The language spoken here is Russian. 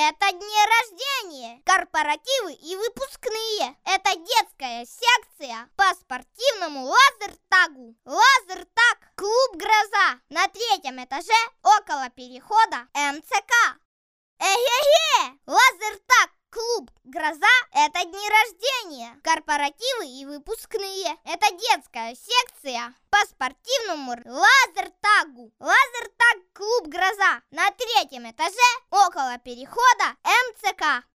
Это дни рождения, корпоративы и выпускные. Это детская секция по спортивному лазертагу. Лазертаг, клуб «Гроза» на 3-м этаже около перехода МЦК. Эге-ге! Лазертаг, клуб «Гроза» — это дни рождения, корпоративы и выпускные. Это детская секция по спортивному лазертагу. Лазертаг, клуб «Гроза» на 3-м этаже около перехода МЦК.